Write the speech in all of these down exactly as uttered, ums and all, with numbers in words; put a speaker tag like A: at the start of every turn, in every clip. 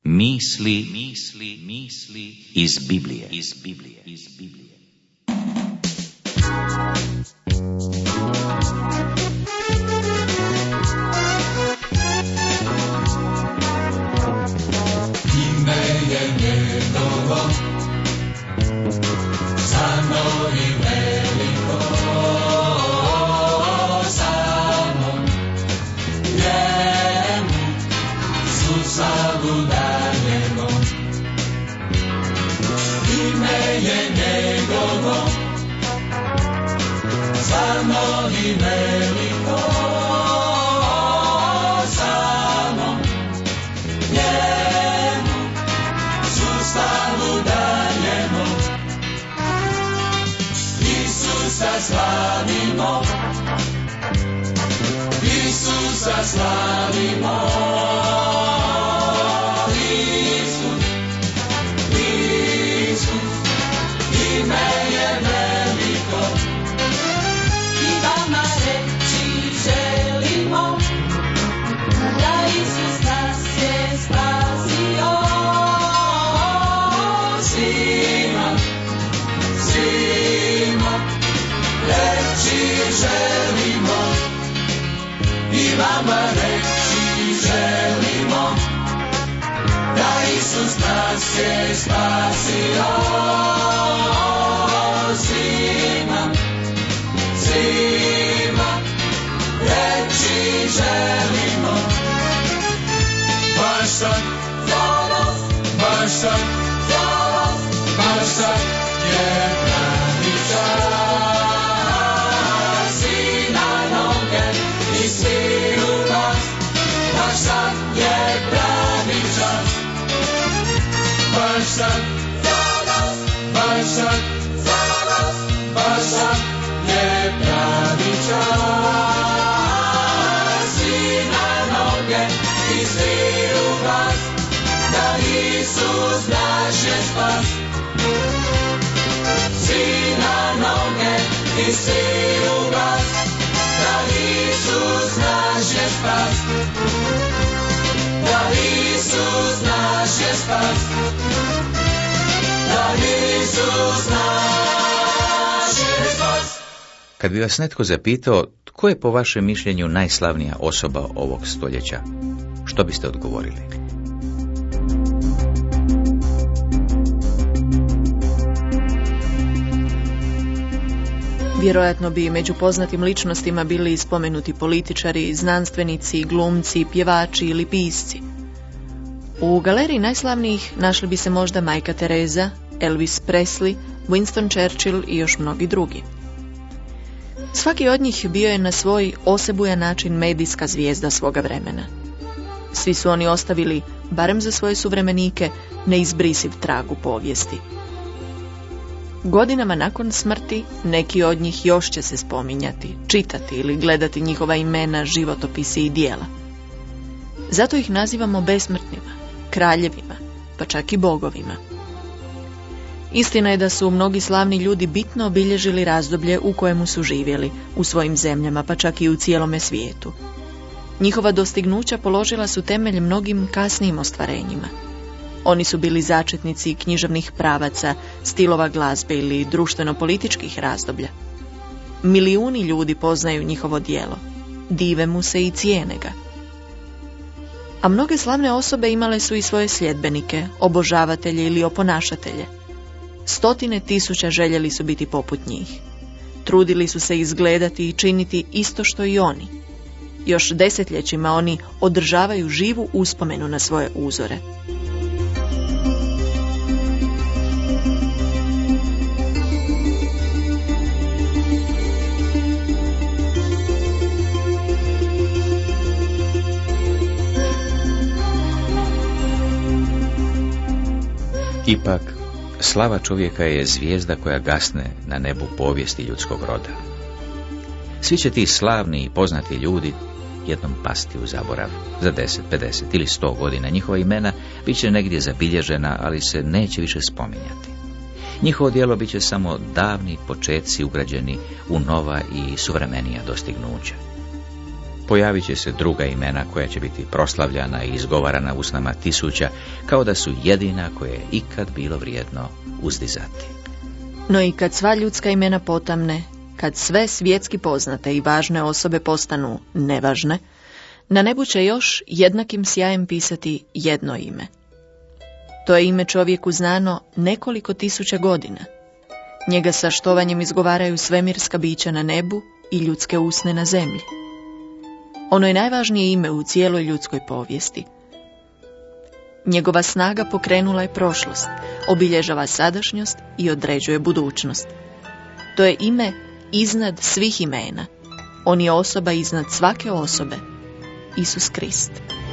A: Misli, misli, misli iz Biblije, iz Biblije, iz Biblije.
B: Ime je njegovo, samo i veliko, samo njemu su slavu daljemo. Ime je njegovo, samo i veliko, samo njemu su slavu daljemo. Isusa slavimo, Isusa slavimo. Isus, Isus, ime je veliko.
C: I vama reći želimo da Isus nas je spasio.
B: Svima, svima reći želimo. I vama reći želimo da Isus nas je spasio. Svima, svima reći želimo. Baš sad, baš sad, baš sad je pravi čas. Svi na noge i svi u glas. Baš sad je pravi čas. Baš sad, baš sad, baš sad je pravi čas. Svi na noge i svi u glas. Da Isus naš je spas. Svi na noge i svi u glas. Da Isus naš je spas. Da Isus naš je spas. Da Isus naš je spas.
A: Kad bi vas netko zapitao tko je po vašem mišljenju najslavnija osoba ovog stoljeća, što biste odgovorili?
D: Vjerojatno bi među poznatim ličnostima bili spomenuti političari, znanstvenici, glumci, pjevači ili pisci. U galeriji najslavnijih našli bi se možda Majka Tereza, Elvis Presley, Winston Churchill i još mnogi drugi. Svaki od njih bio je na svoj osebujan način medijska zvijezda svoga vremena. Svi su oni ostavili, barem za svoje suvremenike, neizbrisiv trag u povijesti. Godinama nakon smrti neki od njih još će se spominjati, čitati ili gledati njihova imena, životopisi i djela. Zato ih nazivamo besmrtnima, kraljevima, pa čak i bogovima. Istina je da su mnogi slavni ljudi bitno obilježili razdoblje u kojemu su živjeli, u svojim zemljama, pa čak i u cijelome svijetu. Njihova dostignuća položila su temelj mnogim kasnijim ostvarenjima. Oni su bili začetnici književnih pravaca, stilova glazbe ili društveno-političkih razdoblja. Milijuni ljudi poznaju njihovo djelo, dive mu se i cijene ga. A mnoge slavne osobe imale su i svoje sljedbenike, obožavatelje ili oponašatelje. Stotine tisuća željeli su biti poput njih. Trudili su se izgledati i činiti isto što i oni. Još desetljećima oni održavaju živu uspomenu na svoje uzore.
A: Ipak, slava čovjeka je zvijezda koja gasne na nebu povijesti ljudskog roda. Svi će ti slavni i poznati ljudi jednom pasti u zaborav. Za deset, pedeset ili sto godina njihova imena bit će negdje zabilježena, ali se neće više spominjati. Njihovo djelo bit će samo davni početci ugrađeni u nova i suvremenija dostignuća. Pojavit će se druga imena koja će biti proslavljana i izgovarana usnama tisuća, kao da su jedina koje je ikad bilo vrijedno uzdizati.
D: No i kad sva ljudska imena potamne, kad sve svjetski poznate i važne osobe postanu nevažne, na nebu će još jednakim sjajem pisati jedno ime. To je ime čovjeku znano nekoliko tisuća godina. Njega sa štovanjem izgovaraju svemirska bića na nebu i ljudske usne na zemlji. Ono je najvažnije ime u cijeloj ljudskoj povijesti. Njegova snaga pokrenula je prošlost, obilježava sadašnjost i određuje budućnost. To je ime iznad svih imena. On je osoba iznad svake osobe. Isus Krist.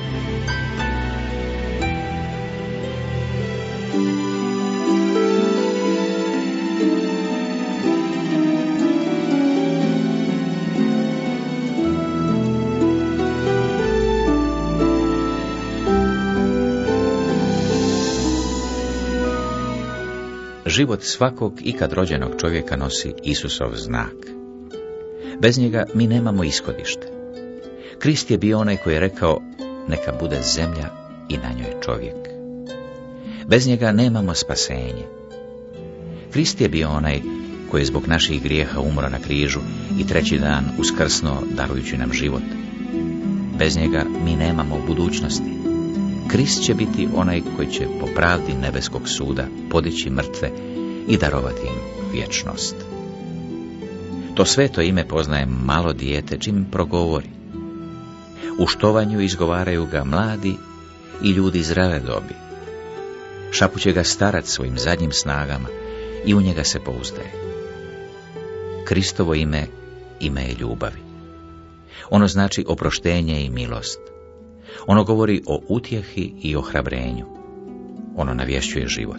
A: Život svakog ikad rođenog čovjeka nosi Isusov znak. Bez njega mi nemamo ishodište. Krist je bio onaj koji je rekao, neka bude zemlja i na njoj čovjek. Bez njega nemamo spasenje. Krist je bio onaj koji je zbog naših grijeha umro na križu i treći dan uskrsnuo darujući nam život. Bez njega mi nemamo budućnosti. Krist će biti onaj koji će po pravdi nebeskog suda podići mrtve i darovati im vječnost. To sveto ime poznaje malo dijete čim progovori. U štovanju izgovaraju ga mladi i ljudi zrele dobi. Šapuće ga starac svojim zadnjim snagama i u njega se pouzdaje. Kristovo ime, ime je ljubavi. Ono znači oproštenje i milost. Ono govori o utjehi i ohrabrenju. Ono navješćuje život.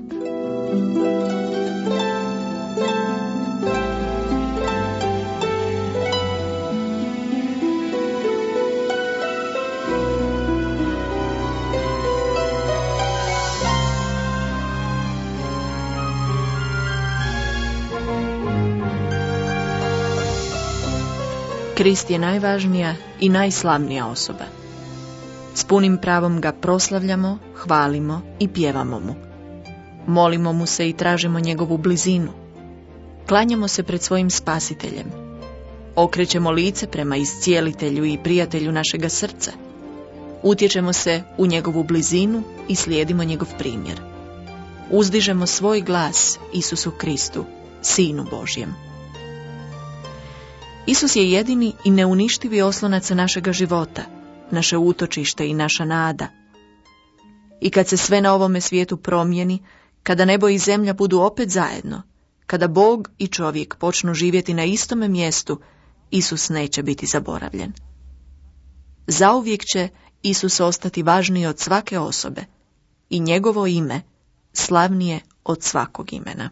D: Krist je najvažnija i najslavnija osoba. S punim pravom ga proslavljamo, hvalimo i pjevamo mu. Molimo mu se i tražimo njegovu blizinu. Klanjamo se pred svojim spasiteljem. Okrećemo lice prema iscijelitelju i prijatelju našega srca. Utječemo se u njegovu blizinu i slijedimo njegov primjer. Uzdižemo svoj glas Isusu Kristu, Sinu Božjem. Isus je jedini i neuništivi oslonac našega života, naše utočište i naša nada. I kad se sve na ovome svijetu promijeni, kada nebo i zemlja budu opet zajedno, kada Bog i čovjek počnu živjeti na istome mjestu, Isus neće biti zaboravljen. Zauvijek će Isus ostati važniji od svake osobe i njegovo ime slavnije od svakog imena.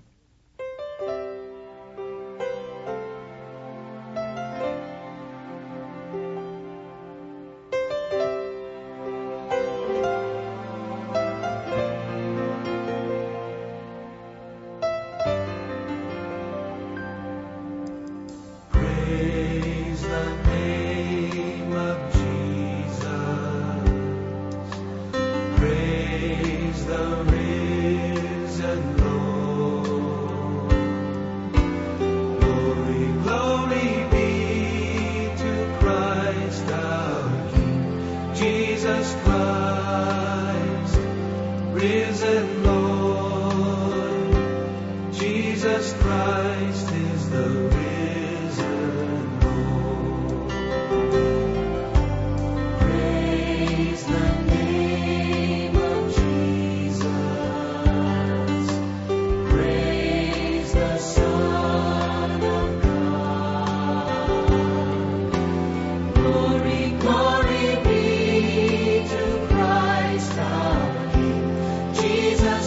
B: Jesus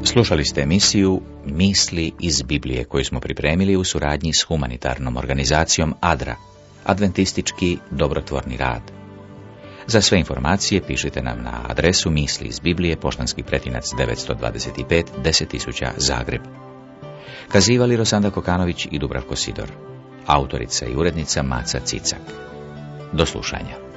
A: Slušali ste emisiju Misli iz Biblije koju smo pripremili u suradnji s humanitarnom organizacijom ADRA, Adventistički dobrotvorni rad. Za sve informacije pišite nam na adresu Misli iz Biblije, poštanski pretinac devetsto dvadeset pet deset tisuća Zagreb. Kazivali Rosanda Kokanović i Dubravko Sidor. Autorica i urednica Maca Cicak. Do slušanja.